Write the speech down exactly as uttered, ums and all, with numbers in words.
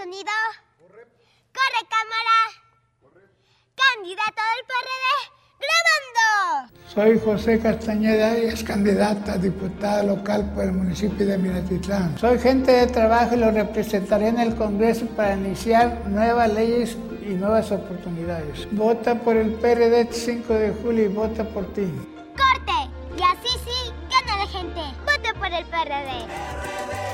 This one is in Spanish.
sonido. Corre. Corre, cámara. Corre. Candidato del P R D, grabando. Soy José Castañeda y es candidata a diputada local por el municipio de Minatitlán. Soy gente de trabajo y lo representaré en el Congreso para iniciar nuevas leyes y nuevas oportunidades. Vota por el P R D el cinco de julio y vota por ti. Corte. Y así sí, gana la gente. Vote por el P R D.